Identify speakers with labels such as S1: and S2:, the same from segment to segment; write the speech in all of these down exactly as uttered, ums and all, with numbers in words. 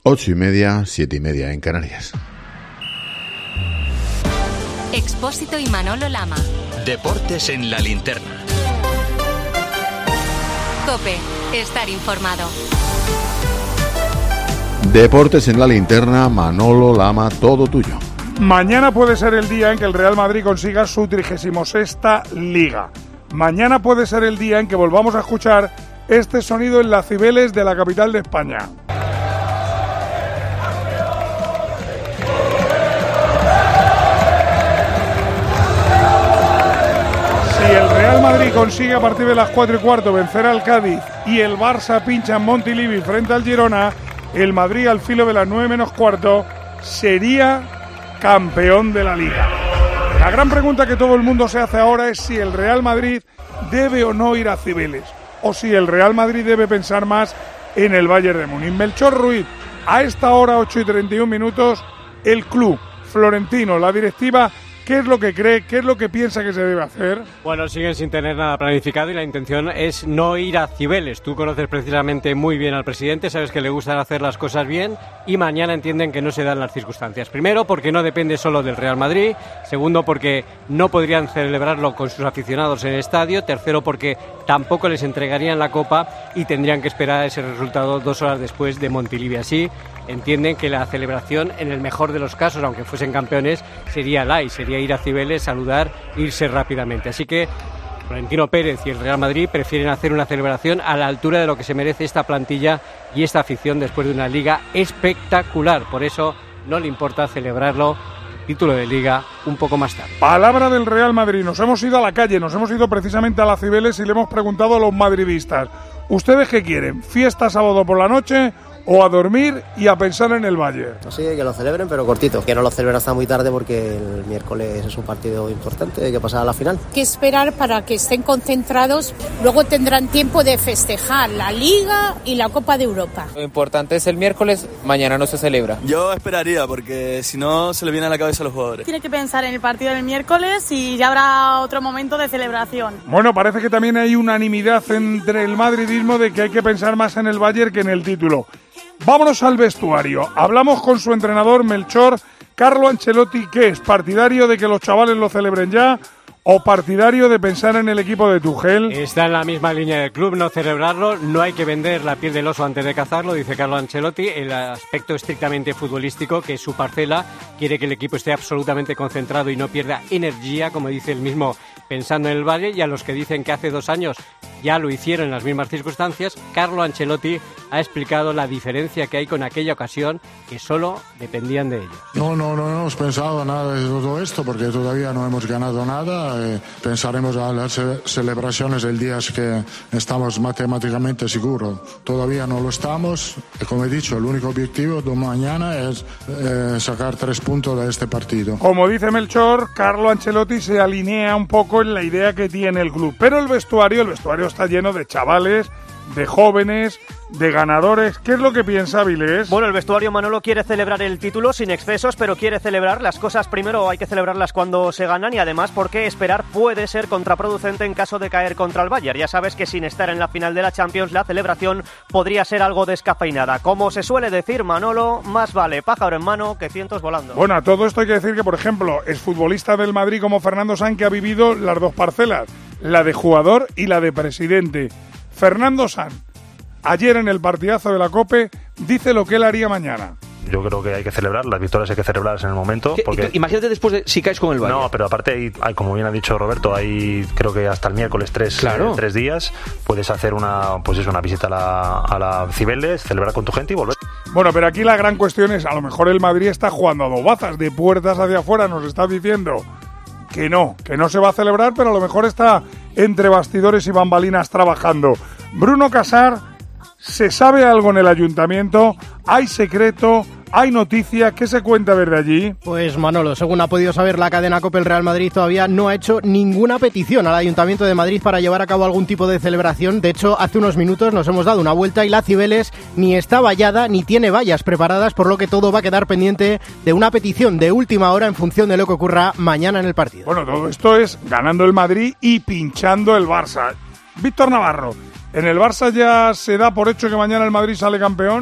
S1: Ocho y media, siete y media en Canarias.
S2: Expósito y Manolo Lama.
S3: Deportes en la linterna.
S2: COPE, estar informado.
S1: Deportes en la linterna, Manolo Lama, todo tuyo.
S4: Mañana puede ser el día en que el Real Madrid consiga su trigésima sexta Liga. Mañana puede ser el día en que volvamos a escuchar este sonido en las Cibeles de la capital de España. Si el Real Madrid consigue a partir de las cuatro y cuarto vencer al Cádiz y el Barça pincha en Montilivi frente al Girona, el Madrid al filo de las nueve menos cuarto sería campeón de la Liga. La gran pregunta que todo el mundo se hace ahora es si el Real Madrid debe o no ir a Cibeles, o si el Real Madrid debe pensar más en el Bayern de Múnich. Melchor Ruiz, a esta hora, ocho y treinta y un minutos, el club florentino, la directiva, ¿qué es lo que cree? ¿Qué es lo que piensa que se debe hacer?
S5: Bueno, siguen sin tener nada planificado y la intención es no ir a Cibeles. Tú conoces precisamente muy bien al presidente, sabes que le gusta hacer las cosas bien y mañana entienden que no se dan las circunstancias. Primero, porque no depende solo del Real Madrid. Segundo, porque no podrían celebrarlo con sus aficionados en el estadio. Tercero, porque tampoco les entregarían la copa y tendrían que esperar ese resultado dos horas después de Montilivi. Así entienden que la celebración, en el mejor de los casos, aunque fuesen campeones, sería light, sería ir a Cibeles, saludar, irse rápidamente. Así que Florentino Pérez y el Real Madrid prefieren hacer una celebración a la altura de lo que se merece esta plantilla y esta afición después de una liga espectacular. Por eso no le importa celebrarlo, título de liga, un poco más tarde.
S4: Palabra del Real Madrid. Nos hemos ido a la calle, nos hemos ido precisamente a la Cibeles y le hemos preguntado a los madridistas: ¿ustedes qué quieren? ¿Fiesta sábado por la noche o a dormir y a pensar en el Bayern?
S6: Sí, que lo celebren, pero cortito. Que no lo celebren hasta muy tarde porque el miércoles es un partido importante, hay que pasar a la final.
S7: Hay que esperar para que estén concentrados, luego tendrán tiempo de festejar la Liga y la Copa de Europa.
S8: Lo importante es el miércoles, mañana no se celebra.
S9: Yo esperaría, porque si no se le viene a la cabeza a los jugadores.
S10: Tiene que pensar en el partido del miércoles y ya habrá otro momento de celebración.
S4: Bueno, parece que también hay unanimidad entre el madridismo de que hay que pensar más en el Bayern que en el título. Vámonos al vestuario. Hablamos con su entrenador Melchor. Carlo Ancelotti, ¿qué es? ¿Partidario de que los chavales lo celebren ya o partidario de pensar en el equipo de Tuchel?
S5: Está en la misma línea del club, no celebrarlo. No hay que vender la piel del oso antes de cazarlo, dice Carlo Ancelotti. El aspecto estrictamente futbolístico, que es su parcela, quiere que el equipo esté absolutamente concentrado y no pierda energía, como dice él mismo, pensando en el Valle. Y a los que dicen que hace dos años ya lo hicieron en las mismas circunstancias, Carlo Ancelotti ha explicado la diferencia que hay con aquella ocasión, que solo dependían de ellos.
S11: No, no, no hemos pensado nada de todo esto porque todavía no hemos ganado nada. Eh, pensaremos a las celebraciones el día que estamos matemáticamente seguros. Todavía no lo estamos. Y como he dicho, el único objetivo de mañana es eh, sacar tres puntos de este partido.
S4: Como dice Melchor, Carlo Ancelotti se alinea un poco en la idea que tiene el club. Pero el vestuario, el vestuario está lleno de chavales, de jóvenes, de ganadores. ¿Qué es lo que piensa Vilés?
S12: Bueno, el vestuario, Manolo, quiere celebrar el título sin excesos, pero quiere celebrar las cosas primero, hay que celebrarlas cuando se ganan y además porque esperar puede ser contraproducente en caso de caer contra el Bayern. Ya sabes que sin estar en la final de la Champions, la celebración podría ser algo descafeinada. Como se suele decir, Manolo, más vale pájaro en mano que cientos volando.
S4: Bueno, a todo esto hay que decir que, por ejemplo, es futbolista del Madrid como Fernando Sanz, que ha vivido las dos parcelas, la de jugador y la de presidente. Fernando Sanz, ayer en el partidazo de la COPE, dice lo que él haría mañana.
S13: Yo creo que hay que celebrar, las victorias hay que celebrarlas en el momento. Porque...
S14: Imagínate después de si caes con el Bayern.
S13: No, pero aparte, hay, hay, como bien ha dicho Roberto, hay creo que hasta el miércoles tres,
S14: claro.
S13: eh, tres días. Puedes hacer una pues es una visita a la, a la Cibeles, celebrar con tu gente y volver.
S4: Bueno, pero aquí la gran cuestión es, a lo mejor el Madrid está jugando a dos bazas, de puertas hacia afuera, nos está diciendo que no, que no se va a celebrar, pero a lo mejor está entre bastidores y bambalinas trabajando. Bruno Casar, ¿se sabe algo en el ayuntamiento? ¿Hay secreto? ¿Hay noticias? ¿Qué se cuenta desde allí?
S15: Pues Manolo, según ha podido saber la cadena COPE, el Real Madrid todavía no ha hecho ninguna petición al Ayuntamiento de Madrid para llevar a cabo algún tipo de celebración. De hecho, hace unos minutos nos hemos dado una vuelta y la Cibeles ni está vallada ni tiene vallas preparadas, por lo que todo va a quedar pendiente de una petición de última hora en función de lo que ocurra mañana en el partido.
S4: Bueno, todo esto es ganando el Madrid y pinchando el Barça. Víctor Navarro, ¿en el Barça ya se da por hecho que mañana el Madrid sale campeón?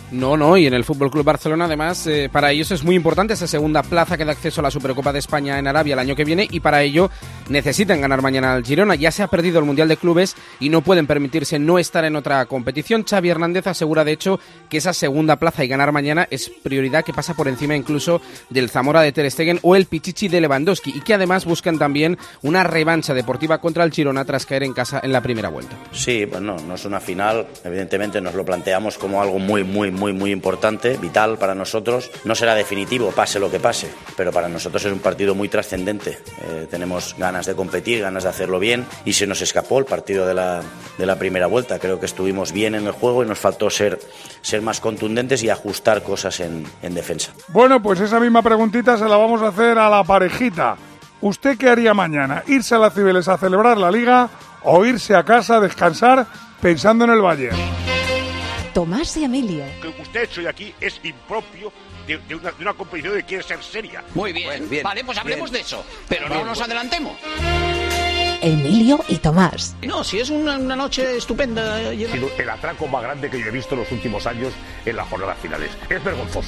S16: No, no, y en el F C Barcelona además eh, para ellos es muy importante esa segunda plaza que da acceso a la Supercopa de España en Arabia el año que viene y para ello necesitan ganar mañana al Girona. Ya se ha perdido el Mundial de Clubes y no pueden permitirse no estar en otra competición. Xavi Hernández asegura de hecho que esa segunda plaza y ganar mañana es prioridad que pasa por encima incluso del Zamora de Ter Stegen o el Pichichi de Lewandowski y que además buscan también una revancha deportiva contra el Girona tras caer en casa en la primera vuelta.
S17: Sí, pues no, no es una final, evidentemente nos lo planteamos como algo muy, muy, muy, muy importante, vital para nosotros. No será definitivo, pase lo que pase, pero para nosotros es un partido muy trascendente. Eh, tenemos ganas de competir, ganas de hacerlo bien y se nos escapó el partido de la, de la primera vuelta. Creo que estuvimos bien en el juego y nos faltó ser, ser más contundentes y ajustar cosas en, en defensa.
S4: Bueno, pues esa misma preguntita se la vamos a hacer a la parejita. ¿Usted qué haría mañana? ¿Irse a la Cibeles a celebrar la Liga o irse a casa a descansar pensando en el Bayern?
S18: Tomás y Emilio.
S19: Lo que usted ha hecho hoy aquí es impropio de, de, una, de una competición que quiere ser seria.
S20: Muy bien, bueno, bien vale, pues hablemos bien de eso, pero bien, no nos bueno. adelantemos.
S18: Emilio y Tomás.
S20: No, si es una, una noche estupenda.
S19: Ha sido el atraco más grande que yo he visto en los últimos años en las jornadas finales. Es vergonzoso.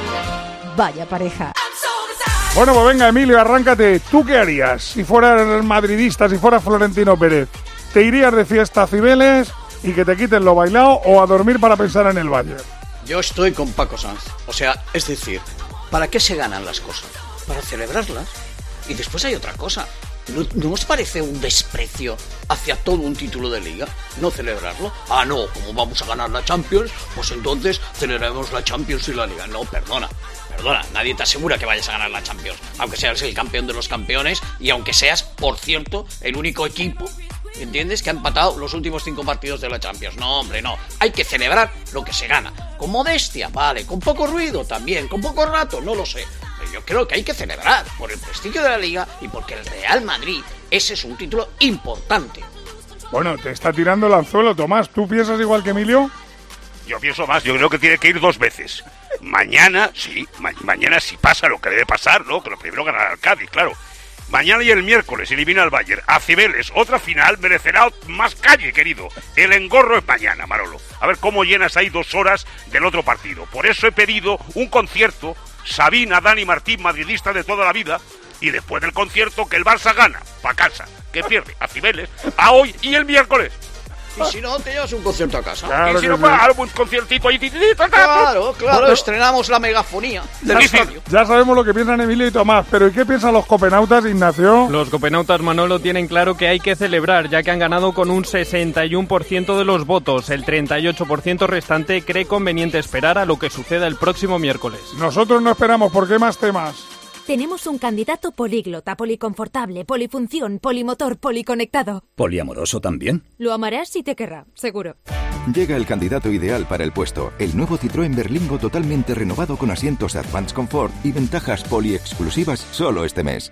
S18: Vaya pareja.
S4: Bueno, pues venga, Emilio, arráncate. ¿Tú qué harías si fueras madridista, si fueras Florentino Pérez? ¿Te irías de fiesta a Cibeles y que te quiten lo bailado o a dormir para pensar en el Bayern?
S20: Yo estoy con Paco Sanz. O sea, es decir, ¿para qué se ganan las cosas? Para celebrarlas. Y después hay otra cosa. ¿No, ¿No os parece un desprecio hacia todo un título de Liga? ¿No celebrarlo? Ah, no, como vamos a ganar la Champions, pues entonces celebraremos la Champions y la Liga. No, perdona, perdona, nadie te asegura que vayas a ganar la Champions, aunque seas el campeón de los campeones y aunque seas, por cierto, el único equipo, ¿entiendes?, que ha empatado los últimos cinco partidos de la Champions. No, hombre, no, hay que celebrar lo que se gana. Con modestia, vale, con poco ruido también, con poco rato, no lo sé. Yo creo que hay que celebrar por el prestigio de la Liga y porque el Real Madrid, ese es un título importante.
S4: Bueno, te está tirando el anzuelo, Tomás. ¿Tú piensas igual que Emilio?
S19: Yo pienso más, yo creo que tiene que ir dos veces. Mañana, sí, ma- mañana si pasa lo que debe pasar, ¿no? Que lo primero ganará el Cádiz, claro. Mañana y el miércoles elimina al Bayern. A Cibeles, otra final, merecerá más calle, querido. El engorro es mañana, Manolo. A ver cómo llenas ahí dos horas del otro partido. Por eso he pedido un concierto. Sabina, Dani Martín, madridista de toda la vida, y después del concierto que el Barça gana, pa' casa, que pierde a Cibeles, a hoy y el miércoles.
S20: Y si no, te llevas un concierto a casa.
S19: Claro, y si no, sí. Pues un conciertito ahí.
S20: Claro, claro, bueno, estrenamos la megafonía del estadio.
S4: Ya sabemos lo que piensan Emilio y Tomás, pero ¿y qué piensan los copenautas, Ignacio?
S5: Los copenautas, Manolo, tienen claro que hay que celebrar, ya que han ganado con un sesenta y uno por ciento de los votos. El treinta y ocho por ciento restante cree conveniente esperar a lo que suceda el próximo miércoles.
S4: Nosotros no esperamos, ¿por qué más temas?
S18: Tenemos un candidato políglota, policonfortable, polifunción, polimotor, policonectado.
S21: ¿Poliamoroso también?
S18: Lo amarás y te querrá, seguro.
S21: Llega el candidato ideal para el puesto, el nuevo Citroën Berlingo totalmente renovado con asientos Advanced Comfort y ventajas poli exclusivas solo este mes.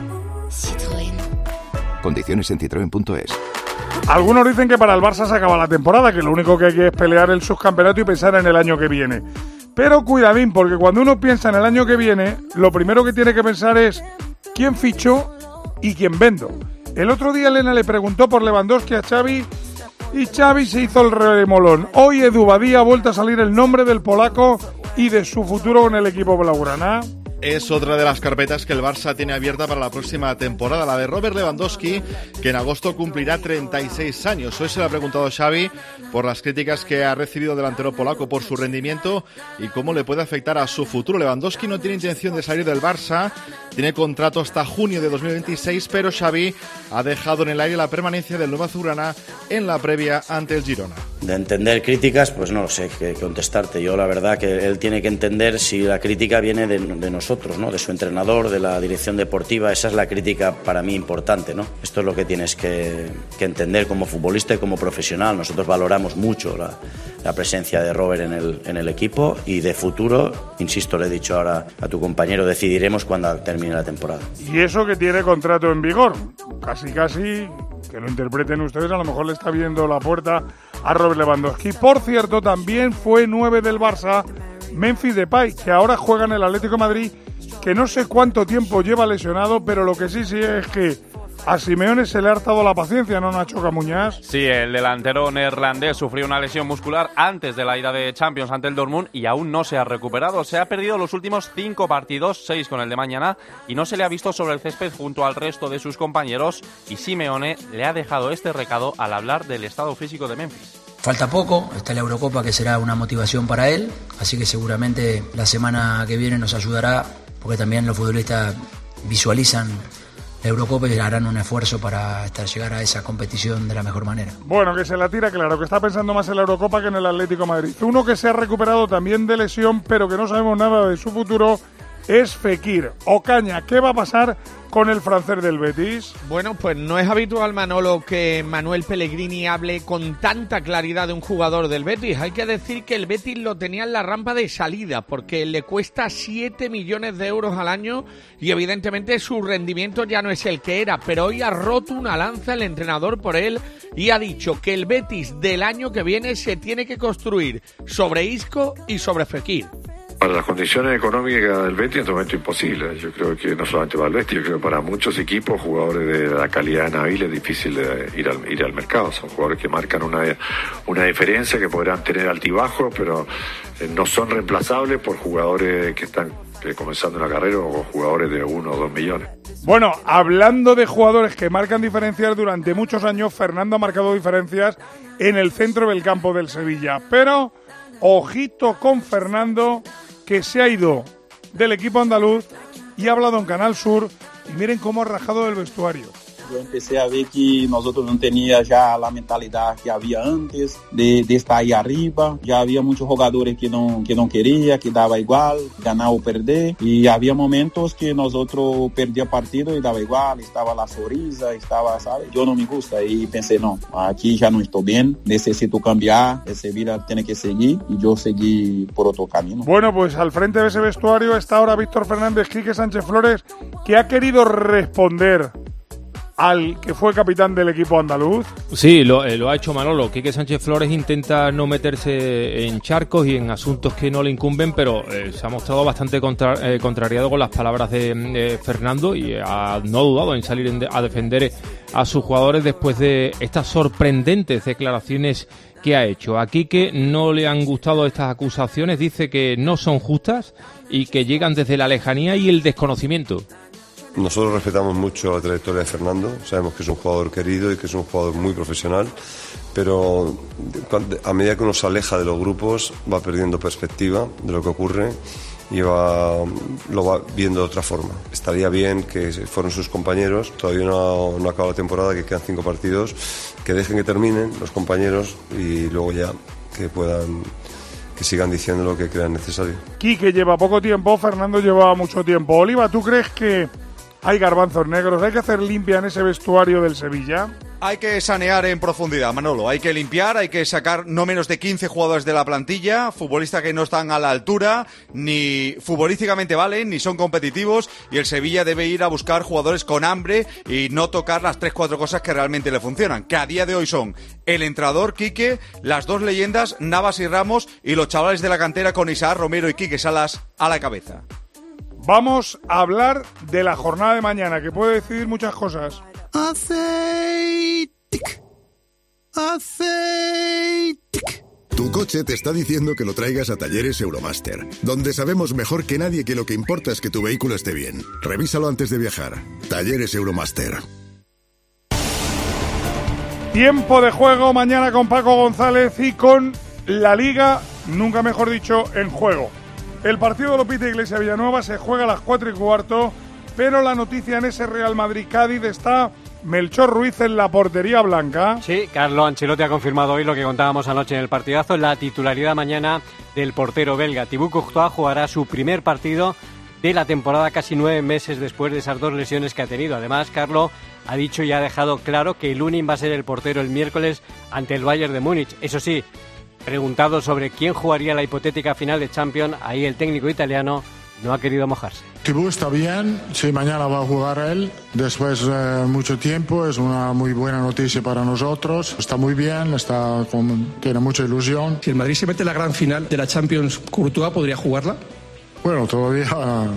S18: Citroën.
S21: Condiciones en citroen punto es.
S4: Algunos dicen que para el Barça se acaba la temporada, que lo único que hay que es pelear el subcampeonato y pensar en el año que viene. Pero cuidadín, porque cuando uno piensa en el año que viene, lo primero que tiene que pensar es quién fichó y quién vendo. El otro día Elena le preguntó por Lewandowski a Xavi y Xavi se hizo el remolón. Hoy Edu Badía ha vuelto a salir el nombre del polaco y de su futuro con el equipo blaugrana.
S1: Es otra de las carpetas que el Barça tiene abierta para la próxima temporada, la de Robert Lewandowski, que en agosto cumplirá treinta y seis años. Hoy se le ha preguntado Xavi por las críticas que ha recibido el delantero polaco por su rendimiento y cómo le puede afectar a su futuro. Lewandowski no tiene intención de salir del Barça, tiene contrato hasta junio de dos mil veintiséis, pero Xavi ha dejado en el aire la permanencia del nuevo azulgrana en la previa ante el Girona.
S17: De entender críticas, pues no lo sé qué contestarte. Yo la verdad que él tiene que entender si la crítica viene de, de nosotros, ¿no? De su entrenador, de la dirección deportiva. Esa es la crítica para mí importante, ¿no? Esto es lo que tienes que, que entender como futbolista y como profesional. Nosotros valoramos mucho la, la presencia de Robert en el, en el equipo y de futuro, insisto, le he dicho ahora a tu compañero, decidiremos cuando termine la temporada.
S4: Y eso que tiene contrato en vigor, casi casi, que lo interpreten ustedes, a lo mejor le está viendo la puerta a Robert Lewandowski. Por cierto, también fue nueve del Barça Memphis Depay, que ahora juega en el Atlético de Madrid, que no sé cuánto tiempo lleva lesionado, pero lo que sí sí es que A Simeone se le ha hartado la paciencia, ¿no, Nacho Camuñas?
S3: Sí, el delantero neerlandés sufrió una lesión muscular antes de la ida de Champions ante el Dortmund y aún no se ha recuperado. Se ha perdido los últimos cinco partidos, seis con el de mañana, y no se le ha visto sobre el césped junto al resto de sus compañeros, y Simeone le ha dejado este recado al hablar del estado físico de Memphis.
S22: Falta poco, está la Eurocopa que será una motivación para él, así que seguramente la semana que viene nos ayudará, porque también los futbolistas visualizan la Eurocopa y harán un esfuerzo para estar, llegar a esa competición de la mejor manera.
S4: Bueno, que se la tira, claro, que está pensando más en la Eurocopa que en el Atlético de Madrid. Uno que se ha recuperado también de lesión, pero que no sabemos nada de su futuro, es Fekir. Ocaña, ¿qué va a pasar con el francés del Betis?
S23: Bueno, pues no es habitual, Manolo, que Manuel Pellegrini hable con tanta claridad de un jugador del Betis. Hay que decir que el Betis lo tenía en la rampa de salida porque le cuesta siete millones de euros al año y evidentemente su rendimiento ya no es el que era, pero hoy ha roto una lanza el entrenador por él y ha dicho que el Betis del año que viene se tiene que construir sobre Isco y sobre Fekir.
S24: Para las condiciones económicas del Betis en este momento imposible. Yo creo que no solamente para el Betis, yo creo que para muchos equipos, jugadores de la calidad de Nabil es difícil de ir al, ir al mercado. Son jugadores que marcan una, una diferencia, que podrán tener altibajos, pero eh, no son reemplazables por jugadores que están eh, comenzando una carrera o jugadores de uno o dos millones.
S4: Bueno, hablando de jugadores que marcan diferencias, durante muchos años Fernando ha marcado diferencias en el centro del campo del Sevilla. Pero, ojito con Fernando, que se ha ido del equipo andaluz y ha hablado en Canal Sur, y miren cómo ha rajado el vestuario.
S25: Yo empecé a ver que nosotros no teníamos ya la mentalidad que había antes de, de estar ahí arriba. Ya había muchos jugadores que no, que no querían, que daba igual, ganar o perder. Y había momentos que nosotros perdíamos partido y daba igual, estaba la sonrisa, estaba, ¿sabes? Yo no me gusta y pensé, no, aquí ya no estoy bien, necesito cambiar, ese vida tiene que seguir y yo seguí por otro camino.
S4: Bueno, pues al frente de ese vestuario está ahora Víctor Fernández, Quique Sánchez Flores, que ha querido responder al que fue capitán del equipo andaluz.
S26: Sí, lo, eh, lo ha hecho Manolo. Quique Sánchez Flores intenta no meterse en charcos y en asuntos que no le incumben, pero eh, se ha mostrado bastante contra, eh, contrariado con las palabras de eh, Fernando y ha, no ha dudado en salir en de, a defender a sus jugadores después de estas sorprendentes declaraciones que ha hecho. A Quique no le han gustado estas acusaciones, dice que no son justas y que llegan desde la lejanía y el desconocimiento.
S27: Nosotros respetamos mucho la trayectoria de Fernando, sabemos que es un jugador querido y que es un jugador muy profesional, pero a medida que uno se aleja de los grupos va perdiendo perspectiva de lo que ocurre y va, lo va viendo de otra forma. Estaría bien que fueron sus compañeros, todavía no, no acaba la temporada, que quedan cinco partidos, que dejen que terminen los compañeros y luego ya que puedan... que sigan diciendo lo que crean necesario.
S4: Quique lleva poco tiempo, Fernando lleva mucho tiempo. Oliva, ¿tú crees que hay garbanzos negros? ¿Hay que hacer limpia en ese vestuario del Sevilla?
S28: Hay que sanear en profundidad, Manolo. Hay que limpiar, hay que sacar no menos de quince jugadores de la plantilla, futbolistas que no están a la altura, ni futbolísticamente valen, ni son competitivos, y el Sevilla debe ir a buscar jugadores con hambre y no tocar las tres, cuatro cosas que realmente le funcionan, que a día de hoy son el entrenador, Quique, las dos leyendas, Navas y Ramos, y los chavales de la cantera con Isaac Romero y Quique Salas a la cabeza.
S4: Vamos a hablar de la jornada de mañana, que puede decidir muchas cosas.
S29: Aceite. Aceite. Tu coche te está diciendo que lo traigas a Talleres Euromaster, donde sabemos mejor que nadie que lo que importa es que tu vehículo esté bien. Revísalo antes de viajar. Talleres Euromaster.
S4: Tiempo de juego mañana con Paco González y con la Liga, nunca mejor dicho, en juego. El partido lo pita Iglesia Villanueva, se juega a las cuatro y cuarto, pero la noticia en ese Real Madrid-Cádiz está Melchor Ruiz en la portería blanca.
S5: Sí, Carlo Ancelotti ha confirmado hoy lo que contábamos anoche en el partidazo, la titularidad mañana del portero belga. Thibaut Courtois jugará su primer partido de la temporada casi nueve meses después de esas dos lesiones que ha tenido. Además, Carlo ha dicho y ha dejado claro que Lunin va a ser el portero el miércoles ante el Bayern de Múnich. Eso sí, preguntado sobre quién jugaría la hipotética final de Champions, ahí el técnico italiano no ha querido mojarse.
S11: Thibaut está bien, sí, mañana va a jugar él, después de eh, mucho tiempo, es una muy buena noticia para nosotros, está muy bien, está con, tiene mucha ilusión.
S30: Si el Madrid se mete en la gran final de la Champions, ¿Courtois podría jugarla?
S11: Bueno, todavía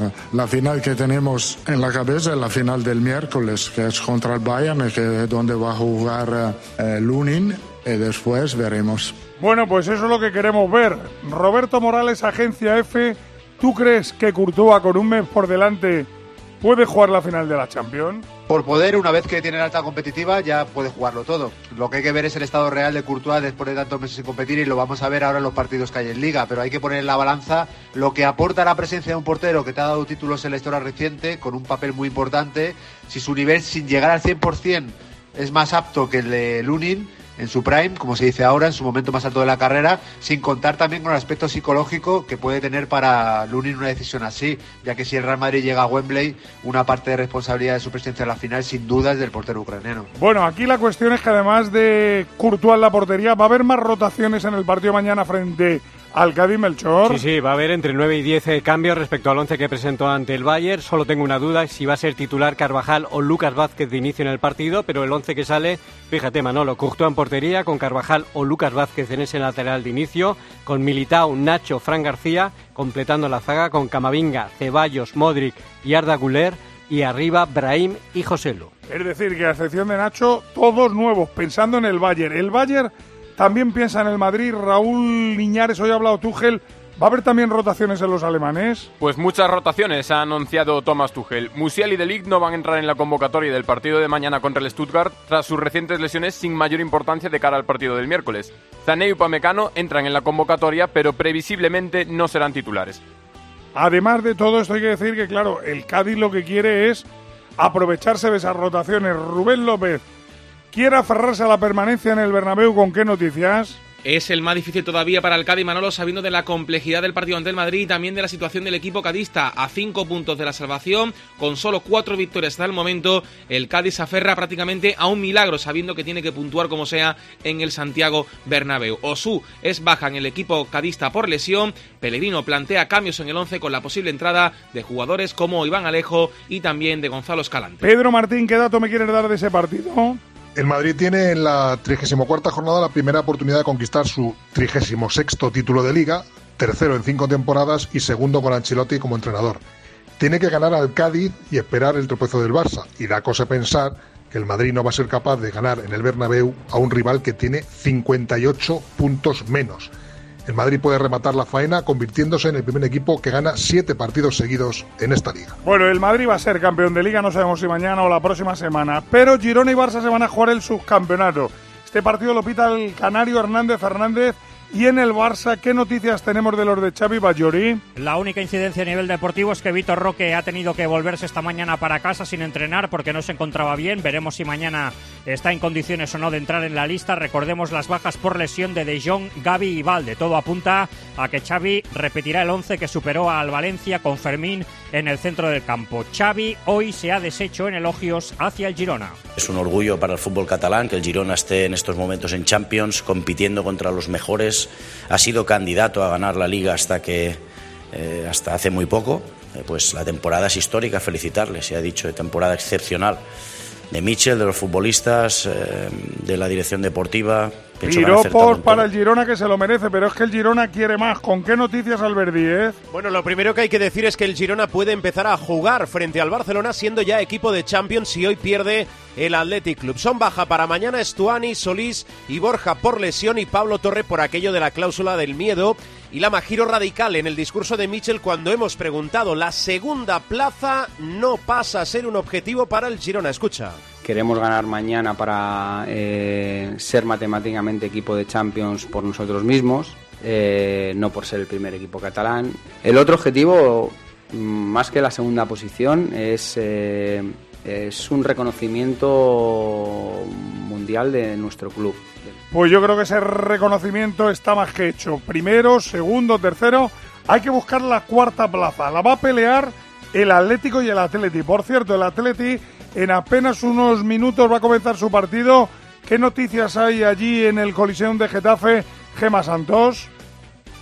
S11: la final que tenemos en la cabeza es la final del miércoles, que es contra el Bayern, que es donde va a jugar eh, Lunin, y después veremos.
S4: Bueno, pues eso es lo que queremos ver. Roberto Morales, Agencia F, ¿tú crees que Courtois, con un mes por delante, puede jugar la final de la Champions?
S2: Por poder, una vez que tiene la alta competitiva, ya puede jugarlo todo. Lo que hay que ver es el estado real de Courtois después de tantos meses sin competir, y lo vamos a ver ahora en los partidos que hay en Liga. Pero hay que poner en la balanza lo que aporta la presencia de un portero que te ha dado títulos en la historia reciente, con un papel muy importante. Si su nivel, sin llegar al cien por ciento, es más apto que el de Lunin en su prime, como se dice ahora, en su momento más alto de la carrera, sin contar también con el aspecto psicológico que puede tener para Lunin una decisión así, ya que si el Real Madrid llega a Wembley, una parte de responsabilidad de su presencia en la final sin duda es del portero ucraniano.
S4: Bueno, aquí la cuestión es que además de Courtois en la portería, ¿va a haber más rotaciones en el partido mañana frente al Cádiz, Melchor?
S5: Sí, sí, va a haber entre nueve y diez cambios respecto al once que presentó ante el Bayern. Solo tengo una duda, si va a ser titular Carvajal o Lucas Vázquez de inicio en el partido, pero el once que sale, fíjate Manolo, Courtois en portería, con Carvajal o Lucas Vázquez en ese lateral de inicio, con Militao, Nacho, Fran García, completando la zaga con Camavinga, Ceballos, Modric y Arda Güler, y arriba Brahim y Joselu.
S4: Es decir, que a excepción de Nacho, todos nuevos, pensando en el Bayern. El Bayern también piensa en el Madrid. Raúl Liñares, hoy ha hablado Tuchel. ¿Va a haber también rotaciones en los alemanes?
S6: Pues muchas rotaciones ha anunciado Thomas Tuchel. Musial y De Ligt no van a entrar en la convocatoria del partido de mañana contra el Stuttgart tras sus recientes lesiones sin mayor importancia de cara al partido del miércoles. Sané y Upamecano entran en la convocatoria, pero previsiblemente no serán titulares.
S4: Además de todo esto hay que decir que, claro, el Cádiz lo que quiere es aprovecharse de esas rotaciones. Rubén López quiere aferrarse a la permanencia en el Bernabéu. ¿Con qué noticias?
S16: Es el más difícil todavía para el Cádiz, Manolo, sabiendo de la complejidad del partido ante el Madrid y también de la situación del equipo cadista. A cinco puntos de la salvación, con solo cuatro victorias hasta el momento, el Cádiz se aferra prácticamente a un milagro, sabiendo que tiene que puntuar como sea en el Santiago Bernabéu. Osú es baja en el equipo cadista por lesión. Pellegrino plantea cambios en el once con la posible entrada de jugadores como Iván Alejo y también de Gonzalo Escalante.
S4: Pedro Martín, ¿qué dato me quieres dar de ese partido?
S7: El Madrid tiene en la trigésima cuarta jornada la primera oportunidad de conquistar su trigésimo sexto título de Liga, tercero en cinco temporadas y segundo con Ancelotti como entrenador. Tiene que ganar al Cádiz y esperar el tropiezo del Barça, y da cosa pensar que el Madrid no va a ser capaz de ganar en el Bernabéu a un rival que tiene cincuenta y ocho puntos menos. El Madrid puede rematar la faena convirtiéndose en el primer equipo que gana siete partidos seguidos en esta liga.
S4: Bueno, el Madrid va a ser campeón de liga, no sabemos si mañana o la próxima semana, pero Girona y Barça se van a jugar el subcampeonato. Este partido lo pita el canario Hernández Fernández. Y en el Barça, ¿qué noticias tenemos de los de Xavi Ballori?
S8: La única incidencia a nivel deportivo es que Vitor Roque ha tenido que volverse esta mañana para casa sin entrenar porque no se encontraba bien. Veremos si mañana está en condiciones o no de entrar en la lista. Recordemos las bajas por lesión de De Jong, Gavi y Valde. Todo apunta a que Xavi repetirá el once que superó al Valencia con Fermín en el centro del campo. Xavi hoy se ha deshecho en elogios hacia el Girona.
S17: Es un orgullo para el fútbol catalán que el Girona esté en estos momentos en Champions, compitiendo contra los mejores. Ha sido candidato a ganar la Liga hasta que eh, hasta hace muy poco. Eh, pues la temporada es histórica, felicitarle, se ha dicho, de temporada excepcional de Michel, de los futbolistas, eh, de la dirección deportiva.
S4: Piropos para el Girona, que se lo merece, pero es que el Girona quiere más. ¿Con qué noticias, Albert Díez?
S9: Bueno, lo primero que hay que decir es que el Girona puede empezar a jugar frente al Barcelona siendo ya equipo de Champions si hoy pierde el Athletic Club. Son baja para mañana Estuani, Solís y Borja por lesión y Pablo Torre por aquello de la cláusula del miedo. Y Lama, giro radical en el discurso de Michel cuando hemos preguntado: la segunda plaza no pasa a ser un objetivo para el Girona. Escucha.
S10: Queremos ganar mañana para eh, ser matemáticamente equipo de Champions por nosotros mismos, eh, no por ser el primer equipo catalán. El otro objetivo, más que la segunda posición, es, eh, es un reconocimiento mundial de nuestro club.
S4: Pues yo creo que ese reconocimiento está más que hecho. Primero, segundo, tercero, hay que buscar la cuarta plaza. La va a pelear el Atlético y el Atleti. Por cierto, el Atleti en apenas unos minutos va a comenzar su partido. ¿Qué noticias hay allí en el Coliseum de Getafe, Gema Santos?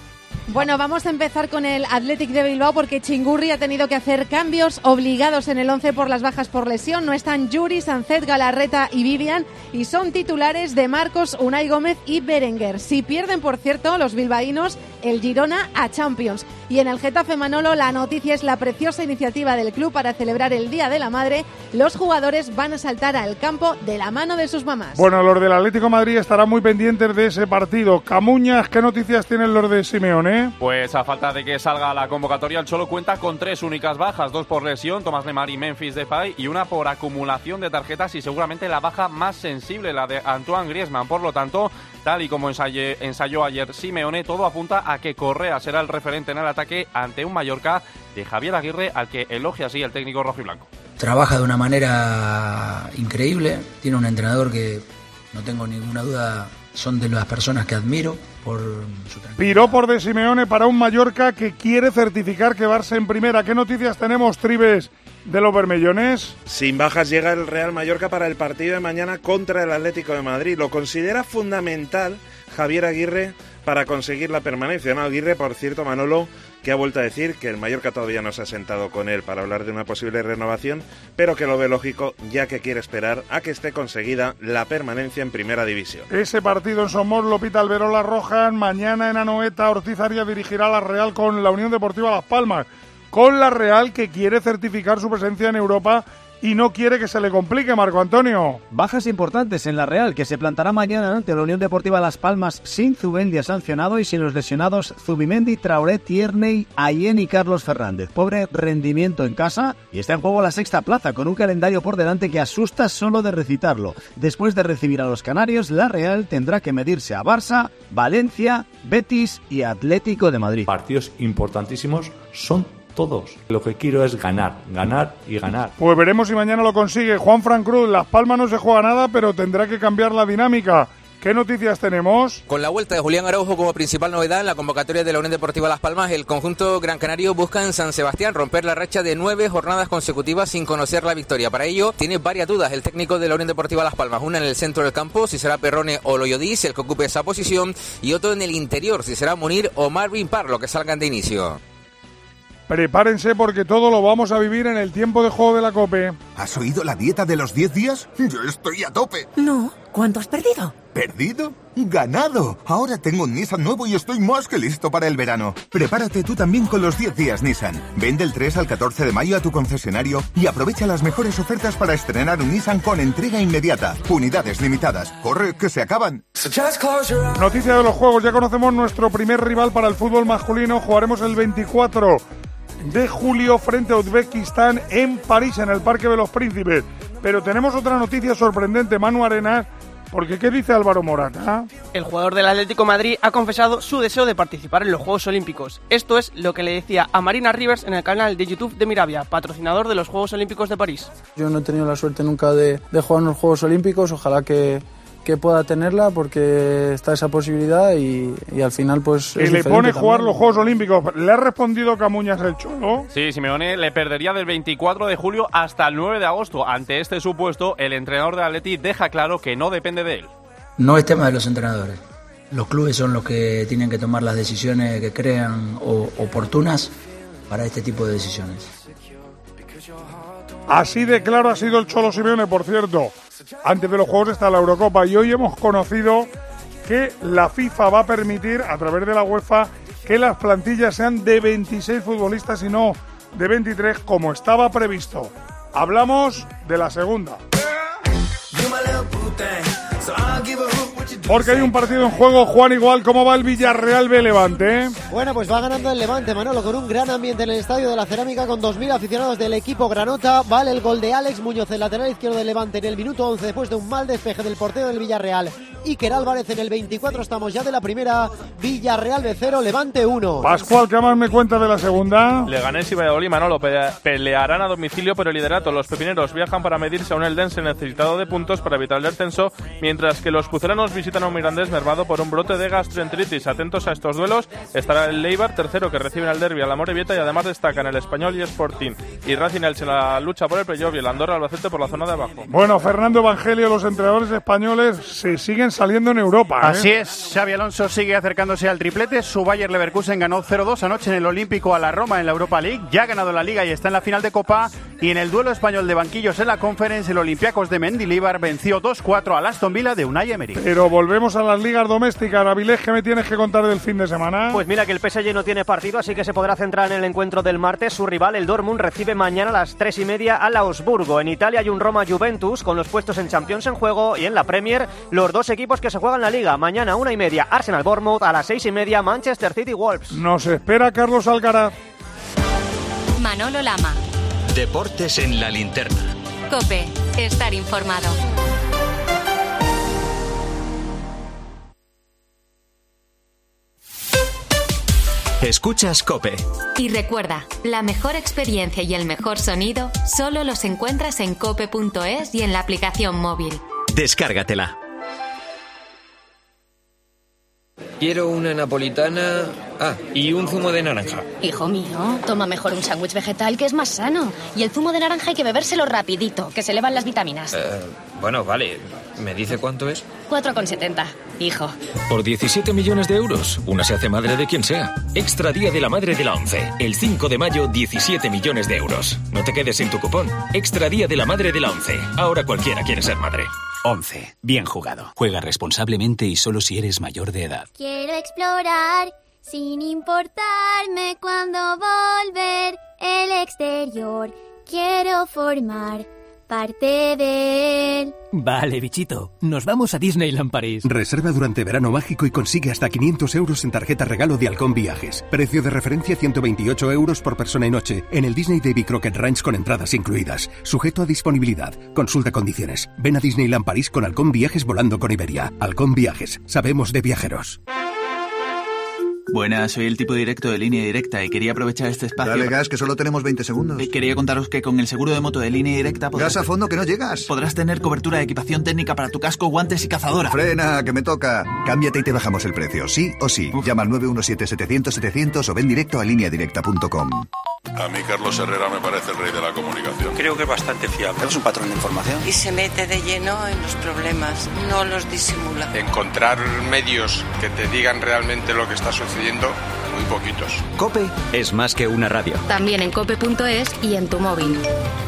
S1: Bueno, vamos a empezar con el Athletic de Bilbao porque Chingurri ha tenido que hacer cambios obligados en el once por las bajas por lesión. No están Yuri, Sancet, Galarreta y Vivian y son titulares de Marcos, Unai Gómez y Berenguer. Si pierden, por cierto, los bilbaínos, el Girona a Champions. Y en el Getafe, Manolo, la noticia es la preciosa iniciativa del club para celebrar el Día de la Madre. Los jugadores van a saltar al campo de la mano de sus mamás.
S4: Bueno, los del Atlético de Madrid estarán muy pendientes de ese partido. Camuñas, ¿qué noticias tienen los de Simeone?
S3: Pues a falta de que salga la convocatoria, el Cholo cuenta con tres únicas bajas, dos por lesión, Tomás Lemar y Memphis Depay, y una por acumulación de tarjetas y seguramente la baja más sensible, la de Antoine Griezmann. Por lo tanto, tal y como ensayé, ensayó ayer Simeone, todo apunta a que Correa será el referente en el ataque ante un Mallorca de Javier Aguirre, al que elogia así el técnico rojiblanco.
S22: Trabaja de una manera increíble, tiene un entrenador que, no tengo ninguna duda, son de las personas que admiro por su tranquilidad.
S4: Piropo de Simeone para un Mallorca que quiere certificar quedarse en primera. ¿Qué noticias tenemos, Tribes, de los bermellones?
S12: Sin bajas llega el Real Mallorca para el partido de mañana contra el Atlético de Madrid. Lo considera fundamental Javier Aguirre para conseguir la permanencia. ¿No? Aguirre, por cierto, Manolo, que ha vuelto a decir que el Mallorca todavía no se ha sentado con él para hablar de una posible renovación, pero que lo ve lógico, ya que quiere esperar a que esté conseguida la permanencia en Primera División.
S4: Ese partido en Somos lo pita Alberola Rojas. Mañana en Anoeta, Ortiz Arias dirigirá a la Real con la Unión Deportiva Las Palmas. Con la Real, que quiere certificar su presencia en Europa y no quiere que se le complique, Marco Antonio.
S13: Bajas importantes en la Real, que se plantará mañana ante la Unión Deportiva Las Palmas sin Zubendia sancionado y sin los lesionados Zubimendi, Traoré, Tierney, Ayen y Carlos Fernández. Pobre rendimiento en casa y está en juego la sexta plaza, con un calendario por delante que asusta solo de recitarlo. Después de recibir a los canarios, la Real tendrá que medirse a Barça, Valencia, Betis y Atlético de Madrid.
S14: Partidos importantísimos son todos. Lo que quiero es ganar, ganar y ganar.
S4: Pues veremos si mañana lo consigue. Juan Fran Cruz, Las Palmas no se juega nada, pero tendrá que cambiar la dinámica. ¿Qué noticias tenemos?
S15: Con la vuelta de Julián Araujo como principal novedad en la convocatoria de la Unión Deportiva Las Palmas, el conjunto gran canario busca en San Sebastián romper la racha de nueve jornadas consecutivas sin conocer la victoria. Para ello, tiene varias dudas el técnico de la Unión Deportiva Las Palmas. Una en el centro del campo, si será Perrone o Loyodis el que ocupe esa posición, y otro en el interior, si será Munir o Marvin Parlo, que salgan de inicio.
S4: Prepárense porque todo lo vamos a vivir en el tiempo de juego de la COPE.
S18: ¿Has oído la dieta de los diez días? Yo estoy a tope.
S19: No, ¿cuánto has perdido?
S18: ¿Perdido? ¡Ganado! Ahora tengo un Nissan nuevo y estoy más que listo para el verano. Prepárate tú también con los diez días Nissan. Ven del tres al catorce de mayo a tu concesionario y aprovecha las mejores ofertas para estrenar un Nissan con entrega inmediata. Unidades limitadas. ¡Corre, que se acaban!
S4: Noticia de los juegos. Ya conocemos nuestro primer rival para el fútbol masculino. Jugaremos el veinticuatro de julio frente a Uzbekistán en París, en el Parque de los Príncipes. Pero tenemos otra noticia sorprendente, Manu Arenas, porque ¿qué dice Álvaro Morata?
S20: El jugador del Atlético de Madrid ha confesado su deseo de participar en los Juegos Olímpicos. Esto es lo que le decía a Marina Rivers en el canal de YouTube de Mirabia, patrocinador de los Juegos Olímpicos de París.
S21: Yo no he tenido la suerte nunca de, de jugar en los Juegos Olímpicos, ojalá que... que pueda tenerla porque está esa posibilidad y, y al final pues...
S4: Y le pone jugar los Juegos Olímpicos. ¿Le ha respondido Camuñas el Cholo?
S3: Sí, Simeone le perdería del veinticuatro de julio hasta el nueve de agosto. Ante este supuesto, el entrenador de Atleti deja claro que no depende de él.
S22: No es tema de los entrenadores. Los clubes son los que tienen que tomar las decisiones que crean o, oportunas para este tipo de decisiones.
S4: Así de claro ha sido el Cholo Simeone, por cierto. Antes de los Juegos está la Eurocopa y hoy hemos conocido que la FIFA va a permitir, a través de la UEFA, que las plantillas sean de veintiséis futbolistas y no de veintitrés, como estaba previsto. Hablamos de la segunda. Porque hay un partido en juego, Juan, igual, ¿cómo va el Villarreal B Levante?
S30: Bueno, pues va ganando el Levante, Manolo, con un gran ambiente en el Estadio de la Cerámica, con dos mil aficionados del equipo granota. Vale el gol de Alex Muñoz, el lateral izquierdo del Levante, en el minuto once, después de un mal despeje del portero del Villarreal. Iker Álvarez en el veinticuatro, estamos ya de la primera. Villarreal B cero, Levante uno.
S4: Pascual, ¿qué más me cuenta de la segunda?
S6: Leganés y Valladolid, Manolo, pelearán a domicilio por el liderato. Los pepineros viajan para medirse a un Eldense necesitado de puntos para evitar el descenso, mientras que los pucelanos visitan a un Mirandés mermado por un brote de gastroenteritis. Atentos a estos duelos. Estará el Eibar, tercero, que reciben al derbi a la Amorebieta, y además destacan el Español y Sporting. Y Racing Elche en la lucha por el playoff y el Andorra Albacete por la zona de abajo.
S4: Bueno, Fernando Evangelio, los entrenadores españoles se siguen saliendo en Europa. ¿eh?
S2: Así es, Xabi Alonso sigue acercándose al triplete. Su Bayer Leverkusen ganó cero dos anoche en el Olímpico a la Roma en la Europa League. Ya ha ganado la Liga y está en la final de Copa. Y en el duelo español de banquillos en la Conference, el Olympiacos de Mendilibar venció dos cuatro al Aston Villa de Unai Emery.
S4: Pero volvemos a las ligas domésticas. Avilés, ¿qué me tienes que contar del fin de semana?
S11: Pues mira que el P S G no tiene partido, así que se podrá centrar en el encuentro del martes. Su rival, el Dortmund, recibe mañana a las tres y media al Augsburgo. En Italia hay un Roma-Juventus con los puestos en Champions en juego, y en la Premier los dos equipos que se juegan la Liga. Mañana a una y media Arsenal-Bournemouth, a las seis y media Manchester City-Wolves.
S4: Nos espera Carlos Alcaraz.
S19: Manolo Lama.
S23: Deportes en la linterna.
S19: COPE. Estar informado.
S23: Escuchas COPE.
S19: Y recuerda, la mejor experiencia y el mejor sonido solo los encuentras en cope punto es y en la aplicación móvil.
S23: Descárgatela.
S24: Quiero una napolitana... Ah, y un zumo de naranja.
S25: Hijo mío, toma mejor un sándwich vegetal que es más sano. Y el zumo de naranja hay que bebérselo rapidito, que se elevan las vitaminas.
S24: Eh, bueno, vale. ¿Me dice cuánto es?
S25: cuatro con setenta, hijo.
S23: Por diecisiete millones de euros, una se hace madre de quien sea. Extra Día de la Madre de la ONCE. El cinco de mayo, diecisiete millones de euros. No te quedes sin tu cupón. Extra Día de la Madre de la ONCE. Ahora cualquiera quiere ser madre.
S26: ONCE. Bien jugado. Juega responsablemente y solo si eres mayor de edad.
S27: Quiero explorar sin importarme cuándo volver el exterior. Quiero formar parte de él.
S28: Vale, bichito. Nos vamos a Disneyland París.
S29: Reserva durante verano mágico y consigue hasta quinientos euros en tarjeta regalo de Halcón Viajes. Precio de referencia ciento veintiocho euros por persona y noche en el Disney Davy Crockett Ranch con entradas incluidas. Sujeto a disponibilidad. Consulta condiciones. Ven a Disneyland París con Halcón Viajes volando con Iberia. Halcón Viajes. Sabemos de viajeros.
S31: Buenas, soy el tipo directo de Línea Directa y quería aprovechar este espacio...
S32: Dale gas, que solo tenemos veinte segundos.
S31: Y quería contaros que con el seguro de moto de Línea Directa...
S32: Podrás... Gas a fondo, que no llegas.
S31: Podrás tener cobertura de equipación técnica para tu casco, guantes y cazadora.
S32: Frena, que me toca. Cámbiate y te bajamos el precio, sí o sí. Uf. Llama al nueve uno siete, setecientos, setecientos o ven directo a línea directa punto com.
S33: A mí Carlos Herrera me parece el rey de la comunicación.
S34: Creo que es bastante fiable.
S32: Es un patrón de información.
S35: Y se mete de lleno en los problemas, no los disimula.
S36: Encontrar medios que te digan realmente lo que está sucediendo, muy poquitos.
S23: COPE es más que una radio.
S25: También en cope punto es y en tu móvil.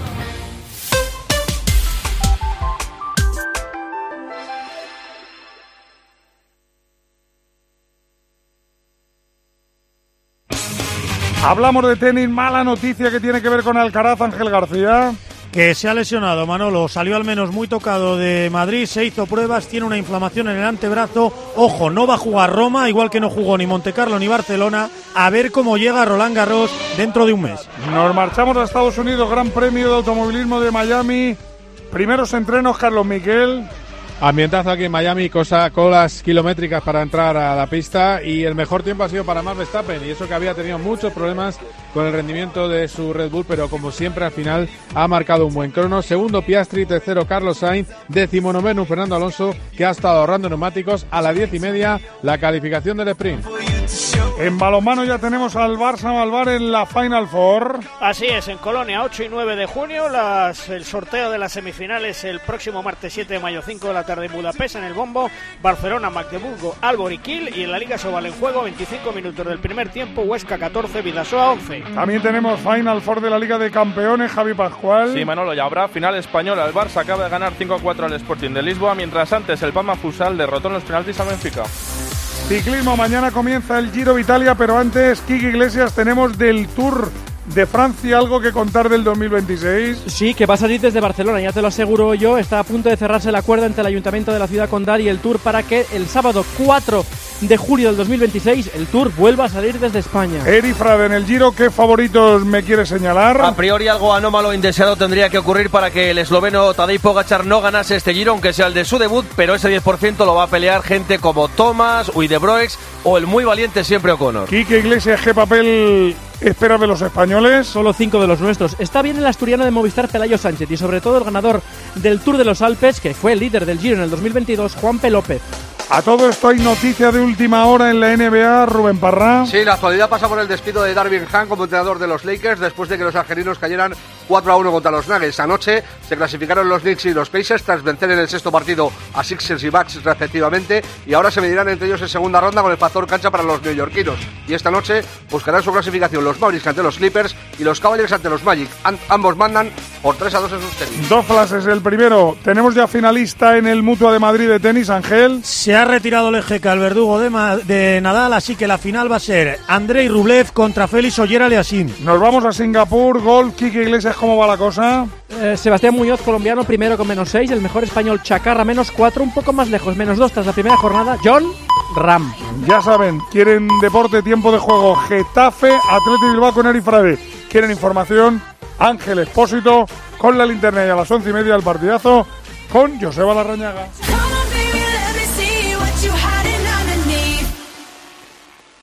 S4: Hablamos de tenis, mala noticia que tiene que ver con Alcaraz, Ángel García.
S8: Que se ha lesionado, Manolo, salió al menos muy tocado de Madrid, se hizo pruebas, tiene una inflamación en el antebrazo, ojo, no va a jugar Roma, igual que no jugó ni Montecarlo ni Barcelona, a ver cómo llega Roland Garros dentro de un mes.
S4: Nos marchamos a Estados Unidos, Gran Premio de Automovilismo de Miami, primeros entrenos, Carlos Miquel.
S33: Ambientazo aquí en Miami, cosa, colas kilométricas para entrar a la pista y el mejor tiempo ha sido para Max Verstappen y eso que había tenido muchos problemas con el rendimiento de su Red Bull, pero como siempre al final ha marcado un buen crono. Segundo Piastri, tercero Carlos Sainz, décimo noveno Fernando Alonso, que ha estado ahorrando neumáticos. A las diez y media la calificación del sprint.
S4: En balonmano ya tenemos al Barça Malvar en la Final Four.
S8: Así es, en Colonia, ocho y nueve de junio, las, el sorteo de las semifinales el próximo martes siete de mayo, cinco de la tarde en Budapest, en el bombo, Barcelona, Magdeburgo, Aalborg y Kiel, y en la Liga Sobal en juego, veinticinco minutos del primer tiempo, Huesca catorce, Vidasoa once.
S4: También tenemos Final Four de la Liga de Campeones, Javi Pascual.
S3: Sí, Manolo, ya habrá final española. El Barça acaba de ganar cinco a cuatro al Sporting de Lisboa, mientras antes el Palma Futsal derrotó en los penaltis al Benfica.
S4: Ciclismo, mañana comienza el Giro de Italia, pero antes, Kiki Iglesias, tenemos del Tour de Francia algo que contar del dos mil veintiséis.
S35: Sí, que va a salir desde Barcelona, ya te lo aseguro yo. Está a punto de cerrarse el acuerdo entre el Ayuntamiento de la ciudad condal y el Tour para que el sábado cuatro de julio del dos mil veintiséis el Tour vuelva a salir desde España.
S4: Eri Frade, en el Giro, ¿qué favoritos me quieres señalar?
S37: A priori algo anómalo e indeseado tendría que ocurrir para que el esloveno Tadej Pogačar no ganase este Giro, aunque sea el de su debut, pero ese diez por ciento lo va a pelear gente como Thomas, Uydebroex o el muy valiente siempre O'Connor.
S4: Quique Iglesias, ¿qué papel esperas de los españoles?
S35: Solo cinco de los nuestros. Está bien el asturiano de Movistar, Pelayo Sánchez, y sobre todo el ganador del Tour de los Alpes, que fue el líder del Giro en el dos mil veintidós, Juanpe López.
S4: A todo esto hay noticia de última hora en la N B A, Rubén Parra.
S38: Sí, la actualidad pasa por el despido de Darvin Ham como entrenador de los Lakers después de que los argelinos cayeran
S1: cuatro a uno contra los Nuggets. Anoche se clasificaron los Knicks y los Pacers tras vencer en el sexto partido a Sixers y Bucks respectivamente, y ahora se medirán entre ellos en segunda ronda con el factor cancha para los neoyorquinos. Y esta noche buscarán su clasificación los Mavericks ante los Clippers y los Cavaliers ante los Magic. An- ambos mandan por tres a dos en sus tenis.
S4: Dos flashes. El primero, tenemos ya finalista en el Mutua de Madrid de tenis, Ángel.
S5: Se ha retirado el G K, el verdugo de, Ma- de Nadal, así que la final va a ser Andrei Rublev contra Félix Auger-Aliassime.
S4: Nos vamos a Singapur. Golf, Quique Iglesias, ¿cómo va la cosa?
S35: Eh, Sebastián Muñoz, colombiano, primero con menos seis. El mejor español, Chacarra, menos cuatro. Un poco más lejos, menos dos tras la primera jornada. John Ram.
S4: Ya saben, quieren deporte, tiempo de juego. Getafe, Athletic Bilbao con Eri Frade. Quieren información, Ángel Expósito con la linterna, y a las once y media el partidazo con Joseba Larrañaga.